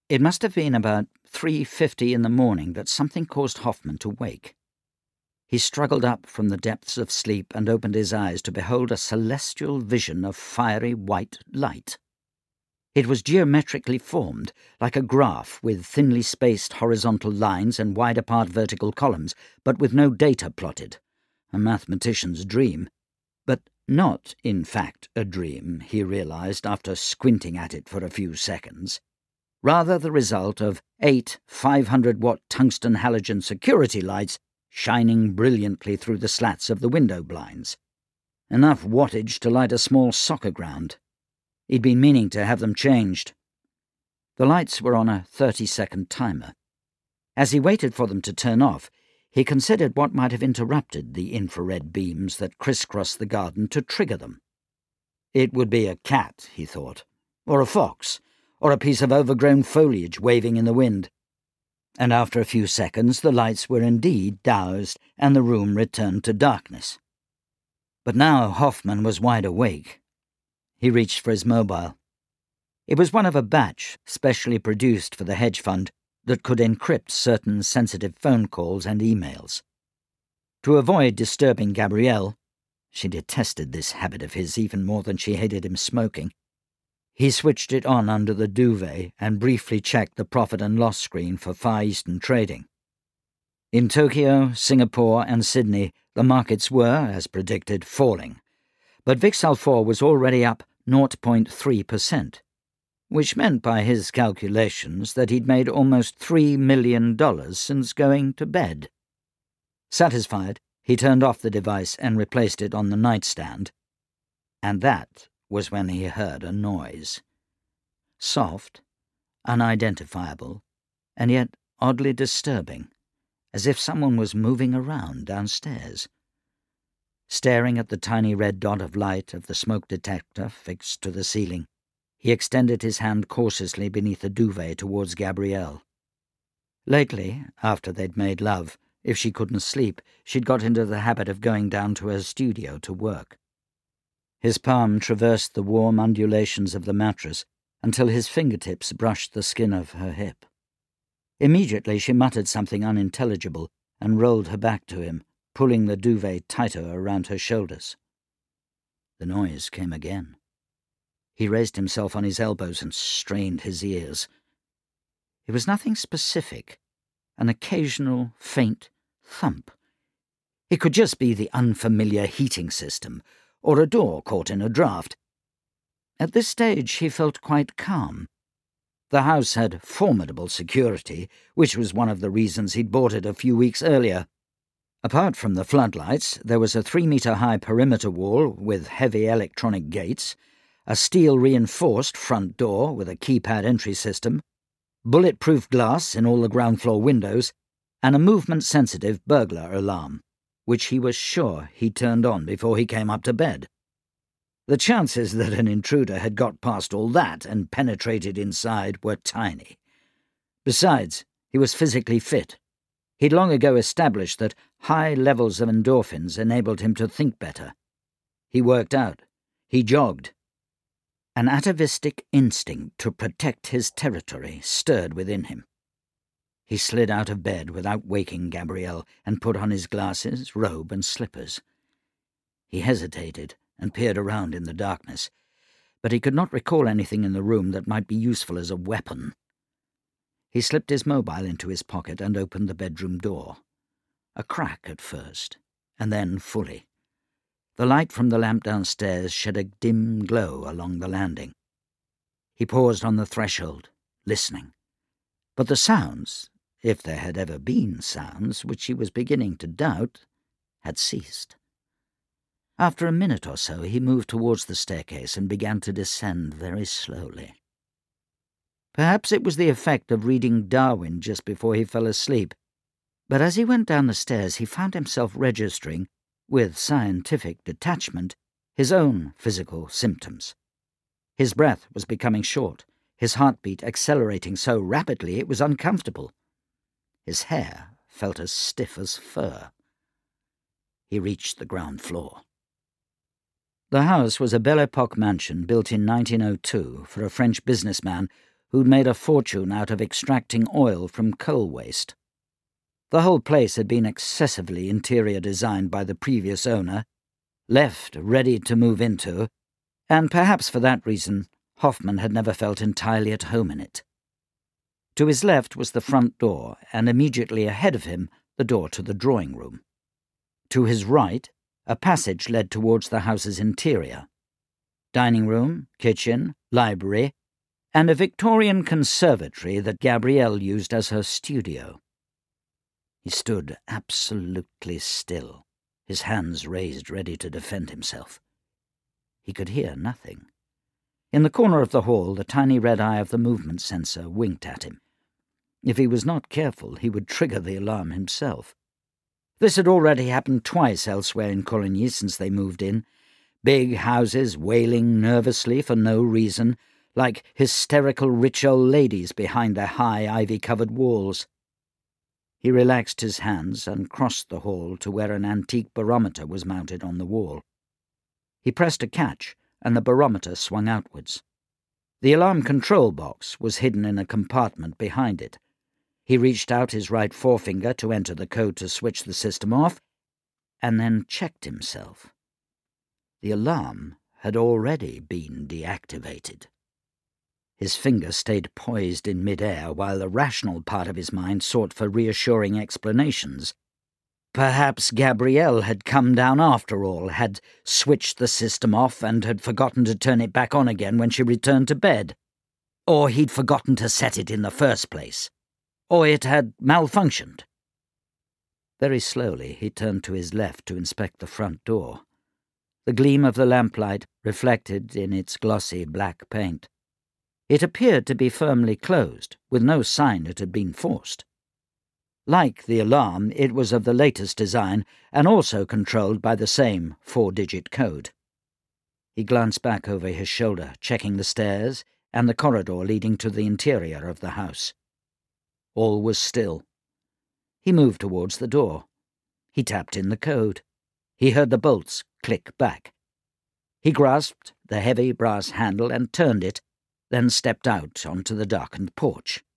It must have been about 3:50 in the morning that something caused Hoffman to wake. He struggled up from the depths of sleep and opened his eyes to behold a celestial vision of fiery white light. It was geometrically formed, like a graph with thinly spaced horizontal lines and wide-apart vertical columns, but with no data plotted. A mathematician's dream. But not, in fact, a dream, he realized after squinting at it for a few seconds. Rather the result of 8 500-watt tungsten halogen security lights shining brilliantly through the slats of the window blinds. Enough wattage to light a small soccer ground. He'd been meaning to have them changed. The lights were on a 30-second timer. As he waited for them to turn off, he considered what might have interrupted the infrared beams that crisscrossed the garden to trigger them. It would be a cat, he thought, or a fox, or a piece of overgrown foliage waving in the wind. And after a few seconds the lights were indeed doused and the room returned to darkness. But now Hoffman was wide awake. He reached for his mobile. It was one of a batch specially produced for the hedge fund that could encrypt certain sensitive phone calls and emails. To avoid disturbing Gabrielle, she detested this habit of his even more than she hated him smoking, he switched it on under the duvet and briefly checked the profit and loss screen for Far Eastern trading. In Tokyo, Singapore and Sydney, the markets were, as predicted, falling, but VIX Al4 was already up 0.3%, which meant by his calculations that he'd made almost $3 million since going to bed. Satisfied, he turned off the device and replaced it on the nightstand, and that was when he heard a noise. Soft, unidentifiable, and yet oddly disturbing, as if someone was moving around downstairs. Staring at the tiny red dot of light of the smoke detector fixed to the ceiling, he extended his hand cautiously beneath the duvet towards Gabrielle. Lately, after they'd made love, if she couldn't sleep, she'd got into the habit of going down to her studio to work. His palm traversed the warm undulations of the mattress until his fingertips brushed the skin of her hip. Immediately she muttered something unintelligible and rolled her back to him, pulling the duvet tighter around her shoulders. The noise came again. He raised himself on his elbows and strained his ears. It was nothing specific, an occasional faint thump. It could just be the unfamiliar heating system, or a door caught in a draught. At this stage he felt quite calm. The house had formidable security, which was one of the reasons he'd bought it a few weeks earlier. Apart from the floodlights, there was a 3-metre-high perimeter wall with heavy electronic gates, a steel-reinforced front door with a keypad entry system, bulletproof glass in all the ground-floor windows, and a movement-sensitive burglar alarm, which he was sure he turned on before he came up to bed. The chances that an intruder had got past all that and penetrated inside were tiny. Besides, he was physically fit. He'd long ago established that high levels of endorphins enabled him to think better. He worked out. He jogged. An atavistic instinct to protect his territory stirred within him. He slid out of bed without waking Gabrielle and put on his glasses, robe, and slippers. He hesitated and peered around in the darkness, but he could not recall anything in the room that might be useful as a weapon. He slipped his mobile into his pocket and opened the bedroom door. A crack at first, and then fully. The light from the lamp downstairs shed a dim glow along the landing. He paused on the threshold, listening. But the sounds, if there had ever been sounds, which he was beginning to doubt, had ceased. After a minute or so he moved towards the staircase and began to descend very slowly. Perhaps it was the effect of reading Darwin just before he fell asleep, but as he went down the stairs he found himself registering, with scientific detachment, his own physical symptoms. His breath was becoming short, his heartbeat accelerating so rapidly it was uncomfortable. His hair felt as stiff as fur. He reached the ground floor. The house was a Belle Epoque mansion built in 1902 for a French businessman who'd made a fortune out of extracting oil from coal waste. The whole place had been excessively interior designed by the previous owner, left ready to move into, and perhaps for that reason Hoffman had never felt entirely at home in it. To his left was the front door, and immediately ahead of him the door to the drawing room. To his right, a passage led towards the house's interior. Dining room, kitchen, library, and a Victorian conservatory that Gabrielle used as her studio. He stood absolutely still, his hands raised ready to defend himself. He could hear nothing. In the corner of the hall, the tiny red eye of the movement sensor winked at him. If he was not careful, he would trigger the alarm himself. This had already happened twice elsewhere in Coligny since they moved in. Big houses wailing nervously for no reason, like hysterical rich old ladies behind their high ivy-covered walls. He relaxed his hands and crossed the hall to where an antique barometer was mounted on the wall. He pressed a catch, and the barometer swung outwards. The alarm control box was hidden in a compartment behind it. He reached out his right forefinger to enter the code to switch the system off, and then checked himself. The alarm had already been deactivated. His finger stayed poised in mid-air while the rational part of his mind sought for reassuring explanations. Perhaps Gabrielle had come down after all, had switched the system off and had forgotten to turn it back on again when she returned to bed. Or he'd forgotten to set it in the first place. Or it had malfunctioned. Very slowly he turned to his left to inspect the front door. The gleam of the lamplight reflected in its glossy black paint. It appeared to be firmly closed, with no sign it had been forced. Like the alarm, it was of the latest design and also controlled by the same 4-digit code. He glanced back over his shoulder, checking the stairs and the corridor leading to the interior of the house. All was still. He moved towards the door. He tapped in the code. He heard the bolts click back. He grasped the heavy brass handle and turned it, then stepped out onto the darkened porch.